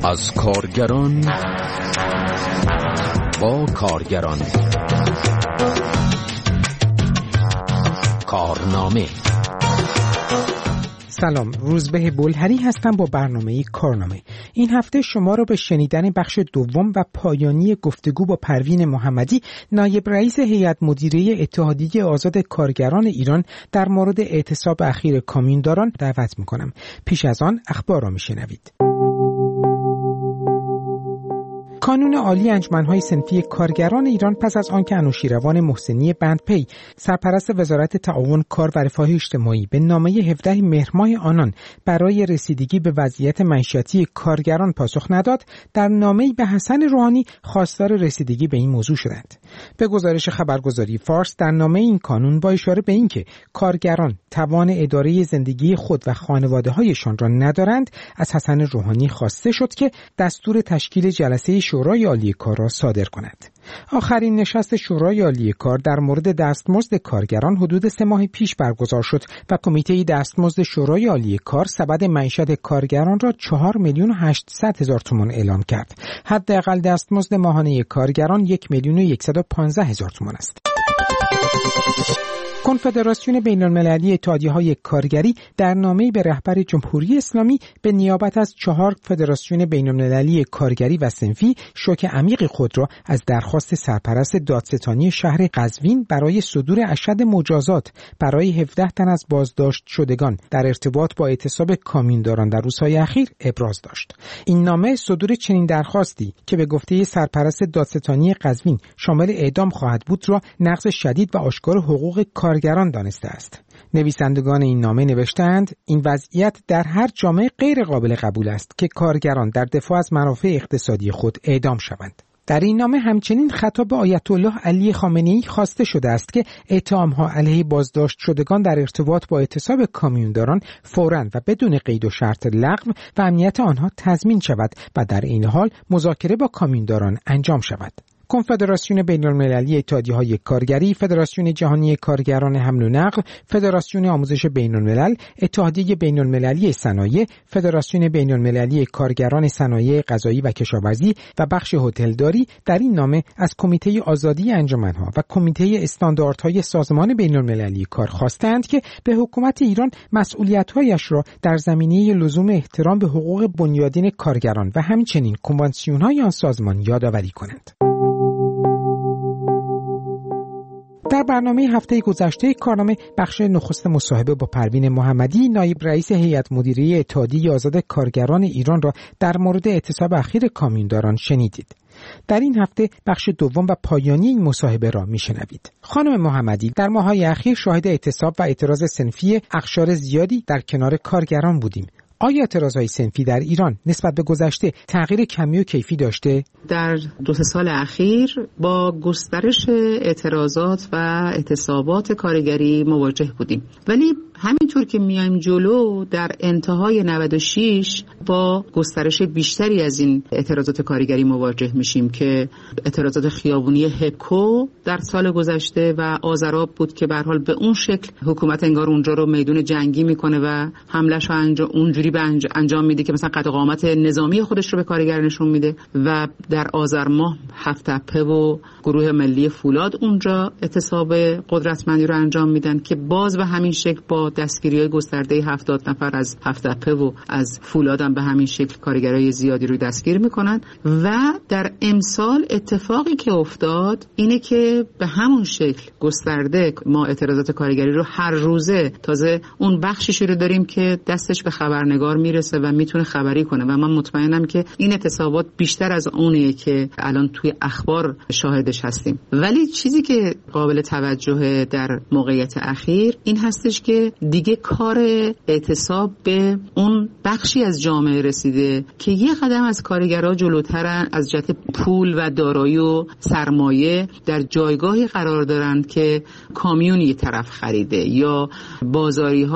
از کارگران با کارگران. کارنامه. سلام، روزبه بلهری هستم با برنامه کارنامه. این هفته شما را به شنیدن بخش دوم و پایانی گفتگو با پروین محمدی، نایب رئیس هیئت مدیره اتحادیه آزاد کارگران ایران در مورد اعتصاب اخیر کامیونداران دعوت می‌کنم. پیش از آن اخبار را می‌شنوید. کانون عالی انجمن‌های صنفی کارگران ایران پس از آنکه انوشیروان محسنی بندپی، سرپرست وزارت تعاون کار و رفاه اجتماعی، به نامه 17 مهر ماه آنان برای رسیدگی به وضعیت معیشتی کارگران پاسخ نداد، در نامه‌ای به حسن روحانی خواستار رسیدگی به این موضوع شدند. به گزارش خبرگزاری فارس، در نامه این کانون با اشاره به اینکه کارگران توان اداره زندگی خود و خانواده‌هایشان را ندارند، از حسن روحانی خواسته شد که دستور تشکیل جلسه شورای عالی کار را صادر کند. آخرین نشست شورای عالی کار در مورد دستمزد کارگران حدود 3 ماه پیش برگزار شد و کمیته دستمزد شورای عالی کار سبد معیشت کارگران را 4,800,000 تومان اعلام کرد. حداقل دستمزد ماهانه کارگران 1,115,000 تومان است. کنفدراسیون بین‌المللی اتحادیه‌های کارگری در نامه‌ای به رهبر جمهوری اسلامی به نیابت از 4 فدراسیون بین‌المللی کارگری و صنفی شوک عمیق خود را از درخواست سرپرست دادستانی شهر قزوین برای صدور اشد مجازات برای 17 تن از بازداشت شدگان در ارتباط با اعتصاب کامیونداران در روزهای اخیر ابراز داشت. این نامه صدور چنین درخواستی که به گفته سرپرست دادستانی قزوین شامل اعدام خواهد بود را نقض شدید و آشکار حقوق کارگران دانسته است. نویسندگان این نامه نوشتند این وضعیت در هر جامعه غیر قابل قبول است که کارگران در دفاع از منافع اقتصادی خود اعدام شوند. در این نامه همچنین خطاب آیت الله علی خامنه‌ای خواسته شده است که اتهام‌ها علیه بازداشت شدگان در ارتباط با اعتصاب کامیونداران فوراً و بدون قید و شرط لغو و امنیت آنها تضمین شود و در این حال مذاکره با کامیونداران انجام شود. کنفدراسیون بین‌المللی اتحادیه‌های کارگری، فدراسیون جهانی کارگران حمل و نقل، فدراسیون آموزش بین‌الملل، اتحادیه بین‌المللی صنایع، فدراسیون بین‌المللی کارگران صنایع غذایی و کشاورزی و بخش هتلداری در این نامه از کمیته آزادی انجمن‌ها و کمیته استانداردهای سازمان بین‌المللی کار خواستند که به حکومت ایران مسئولیت‌هایش را در زمینه لزوم احترام به حقوق بنیادین کارگران و همچنین کنوانسیون‌های آن سازمان یادآوری کنند. در برنامه هفته گذشته کارنامه بخش نخست مصاحبه با پروین محمدی، نایب رئیس هیئت مدیره اتحادیه آزاد کارگران ایران را در مورد اعتصاب اخیر کامیونداران شنیدید. در این هفته بخش دوم و پایانی این مصاحبه را میشنوید. خانم محمدی، در ماه‌های اخیر شاهد اعتصاب و اعتراض صنفی اقشار زیادی در کنار کارگران بودیم. آیا اعتراضهای صنفی در ایران نسبت به گذشته تغییر کمی و کیفی داشته؟ در 2 سال اخیر با گسترش اعتراضات و اعتصابات کارگری مواجه بودیم، ولی همینطور که میایم جلو در انتهای 96 با گسترش بیشتری از این اعتراضات کارگری مواجه میشیم که اعتراضات خیابونی هپکو در سال گذشته و آذراب بود که به هر حال به اون شکل حکومت انگار اونجا رو میدون جنگی میکنه و حمله‌شو اونجوری انجام میده که مثلا قطع قامت نظامی خودش رو به کارگر نشون میده. و در آذر ماه 7 تپه و گروه ملی فولاد اونجا اعتصاب قدرتمندی رو انجام میدن که باز به همین شکل با دستگیری‌های گسترده 70 نفر از 7 تپه و از فولاد هم به همین شکل کارگرای زیادی رو دستگیر میکنن. و در امسال اتفاقی که افتاد اینه که به همون شکل گسترده ما اعتراضات کارگری رو هر روزه تازه اون بخشی رو داریم که دستش به خبرنگار میرسه و میتونه خبری کنه و من مطمئنم که این اعتصابات بیشتر از اونیه که الان توی اخبار شاهدش هستیم. ولی چیزی که قابل توجه در موقعیت اخیر این هستش که دیگه کار اعتصاب به اون بخشی از جامعه رسیده که یه قدم از کارگرها جلوترن، از جهت پول و دارایی و سرمایه در جایگاهی قرار دارن که کامیونی یه طرف خریده یا بازاری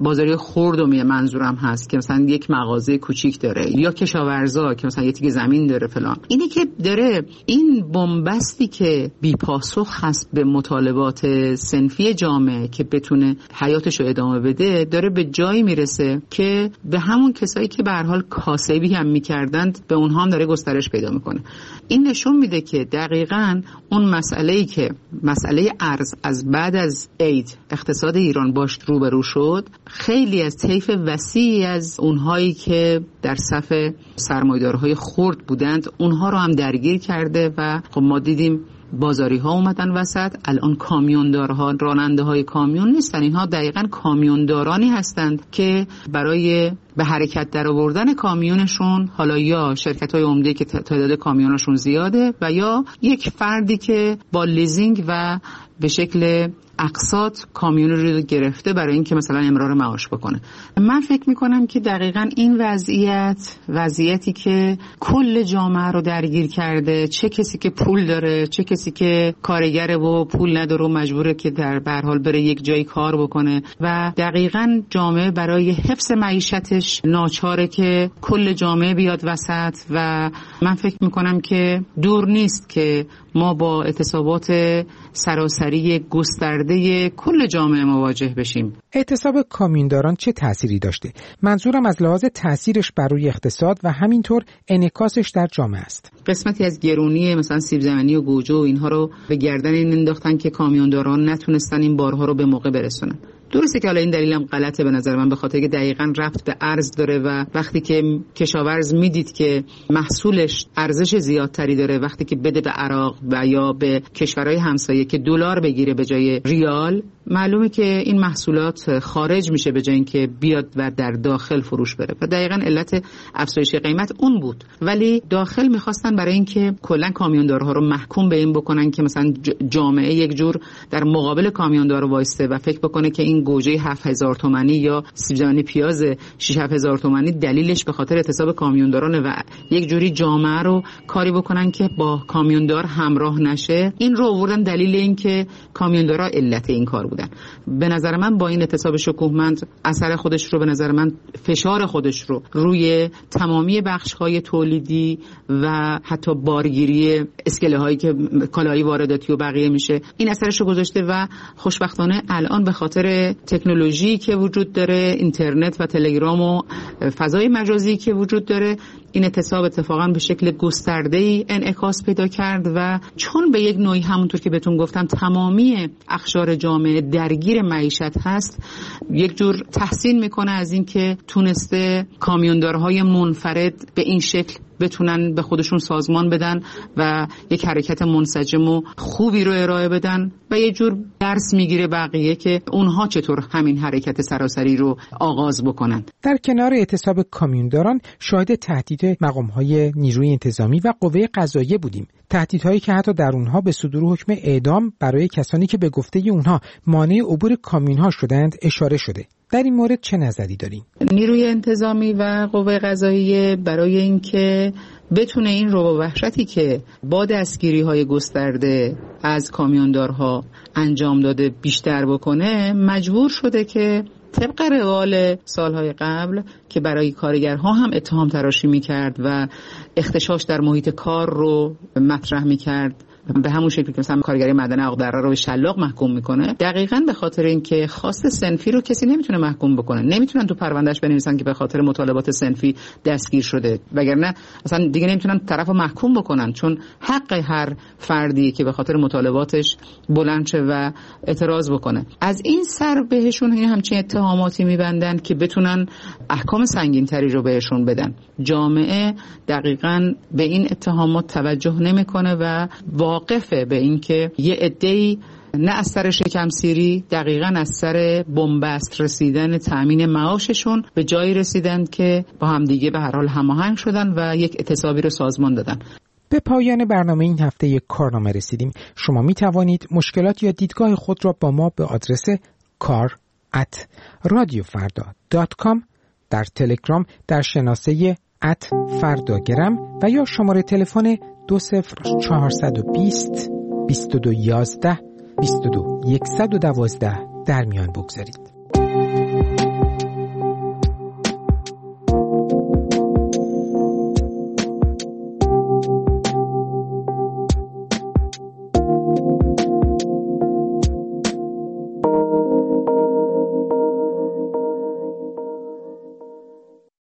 خرد و منظورم هست که مثلا یک مغازه کوچیک داره یا کشاورزا که مثلا یه تیکه زمین داره فلان. اینی که داره این بنبستی که بی پاسخ هست به مطالبات صنفی جامعه که بتونه حیاتش رو ادامه بده، داره به جایی میرسه که به همون همون کسایی که به هر حال کاسبی هم می‌کردند به اونها هم داره گسترش پیدا میکنه. این نشون میده که دقیقاً اون مسئله‌ای که مسئله ارز از بعد از عید اقتصاد ایران باش روبرو شد، خیلی از طیف وسیعی از اونهایی که در صف سرمایه‌دارهای خرد بودند اونها رو هم درگیر کرده و خب ما دیدیم بازاری ها اومدن وسط. الان کامیوندارها، راننده های کامیون نیستن، اینها دقیقاً کامیوندارانی هستند که برای به حرکت در آوردن کامیونشون، حالا یا شرکت های عمده که تعداد کامیونشون زیاده و یا یک فردی که با لیزینگ و به شکل اقساط کامیون رو گرفته برای اینکه مثلا امرار معاش بکنه. من فکر میکنم که دقیقاً این وضعیتی که کل جامعه رو درگیر کرده، چه کسی که پول داره، چه کسی که کارگره و پول نداره و مجبوره که در به هر حال بره یک جایی کار بکنه و دقیقاً جامعه برای حفظ معیشتش ناچاره که کل جامعه بیاد وسط و من فکر میکنم که دور نیست که ما با اعتصابات سراسری گسترده کل جامعه مواجه بشیم. اعتصاب کامیونداران چه تأثیری داشته؟ منظورم از لحاظ تأثیرش بر روی اقتصاد و همینطور انعکاسش در جامعه است. قسمتی از گرونی مثلا سیب زمینی و گوجه و اینها رو به گردن این انداختن که کامیونداران نتونستن این بارها رو به موقع برسونن. درسته که حالا این دلیلم غلطه به نظر من، به خاطر که دقیقاً ربط به ارز داره و وقتی که کشاورز میدید که محصولش ارزش زیادتری داره، وقتی که بده به عراق و یا به کشورهای همسایه که دلار بگیره به جای ریال، معلومه که این محصولات خارج میشه به جای اینکه بیاد و در داخل فروش بره و دقیقاً علت افزایش قیمت اون بود. ولی داخل میخواستن برای اینکه کلا کامیوندارها رو محکوم به این بکنن که مثلا جامعه یک جور در مقابل کامیوندار وایسته و فکر بکنه که این گوجه 7000 تومانی یا سیب زمینی پیاز 6-7000 تومانی دلیلش به خاطر اعتصاب کامیوندارانه و یک جوری جامعه رو کاری بکنن که با کامیوندار همراه نشه. این رو آوردن دلیل این که کامیوندارا علت این کار بودن. به نظر من با این اعتصاب شکوهمند اثر خودش رو، به نظر من فشار خودش رو روی تمامی بخش‌های تولیدی و حتی بارگیری اسکله هایی که کالای وارداتی و بقیه میشه این اثرش رو گذاشته و خوشبختانه الان به خاطر تکنولوژی که وجود داره، اینترنت و تلگرام و فضای مجازی که وجود داره، این اعتصاب اتفاقا به شکل گسترده‌ای انعکاس پیدا کرد و چون به یک نوعی همونطور که بهتون گفتم تمامی اقشار جامعه درگیر معیشت هست، یک جور تحسین میکنه از این که تونسته کامیوندارهای منفرد به این شکل بتونن به خودشون سازمان بدن و یک حرکت منسجم و خوبی رو ارائه بدن و یه جور درس میگیره بقیه که اونها چطور همین حرکت سراسری رو آغاز بکنن. در کنار اعتصاب کامیونداران شاهد تهدید مقام‌های نیروی انتظامی و قوه قضاییه بودیم. تهدیدهایی که حتی در اونها به صدور حکم اعدام برای کسانی که به گفته اونها مانع عبور کامیون‌ها شدند اشاره شده. در این مورد چه نظری دارین؟ نیروی انتظامی و قوه قضاییه برای اینکه بتونه این رو و وحشتی که با دستگیری‌های گسترده از کامیوندارها انجام داده بیشتر بکنه، مجبور شده که طبق روال سالهای قبل که برای کارگرها هم اتهام تراشی می‌کرد و اختشاش در محیط کار رو مطرح می‌کرد، به همون شکلی که مثلا کارگری معدن عقدره رو به شلاق محکوم میکنه، دقیقاً به خاطر اینکه خواست صنفی رو کسی نمیتونه محکوم بکنه، نمیتونن تو پروندهش بنویسن که به خاطر مطالبات صنفی دستگیر شده، وگرنه اصلا دیگه نمیتونن طرفو محکوم بکنن، چون حق هر فردی که به خاطر مطالباتش بلند شه و اعتراض بکنه. از این سر بهشون همچین اتهاماتی میبندن که بتونن احکام سنگین‌تری رو بهشون بدن. جامعه دقیقاً به این اتهامات توجه نمیکنه و واقفه به این که یه عده‌ای نه از سر شکمسیری، دقیقاً از سر بنبست رسیدن تأمین معاششون به جایی رسیدند که با هم دیگه به هر حال هماهنگ شدن و یک اعتصابی رو سازمان دادن. به پایان برنامه این هفته یک کارنامه رسیدیم. شما می توانید مشکلات یا دیدگاه خود را با ما به آدرس kar@radiofarda.com در تلگرام در شناسه @فرداگرم و یا شماره تلفن 20420 2211 22 112 در میان بگذارید.